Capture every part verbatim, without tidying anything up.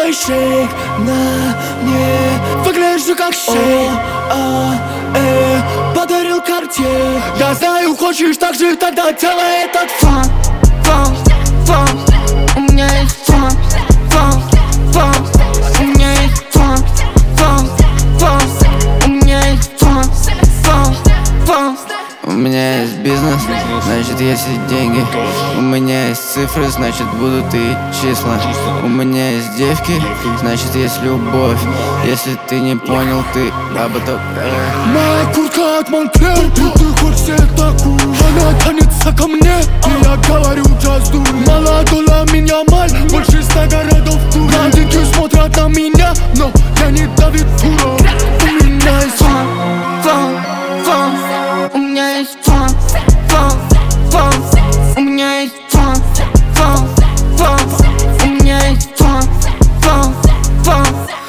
делай шейк на мне. Выгляжу как шейк, а, э, подарил Cartier. Я знаю, хочешь так же, тогда делай этот фан. Фан, фан, у меня есть фан. Фан, фан, у меня есть фан. Фан, фан, у меня есть фан. Фан, фан. У меня есть бизнес, значит есть и деньги. У меня есть цифры, значит будут и числа. У меня есть девки, значит есть любовь. Если ты не понял, ты об этом. Моя куртка от Монклер, ты, ты хочешь такую. Она тянется ко мне, и я говорю just do it. Молодола меня маль, больше ста городов в туре. Блондинки смотрят на меня, но я не Давид Фуров. У меня есть фан, фан, фан. У меня есть фан, фан, фан. У меня есть фан, фан, фан. У меня есть фан, фан, фан.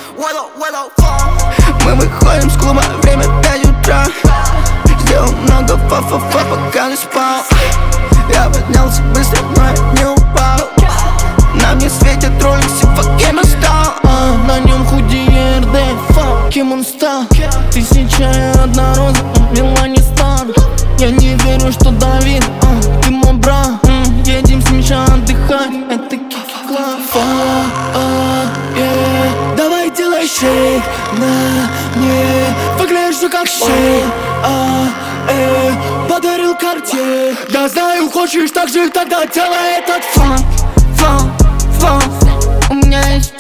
Мы выходим с клуба, время пять утра. Сделал много фа-фа-фа, пока не спал. Я поднялся быстро, но я не упал. На мне светит Rolex, и fuck кем он стал. а, На нем худи эр дэ, fuck кем он стал. Тысяча и одна роза, Меланистан. Я не верю, что Давид, а, ты мой брат. М, Едем с Миша отдыхать, это кик-клаб. фа, а, э, давай делай шейк на мне. Выгляжу как шейк, а, э, подарил Cartier. Я знаю, хочешь так же, тогда делай этот фан. Фан, фан, фан. У меня есть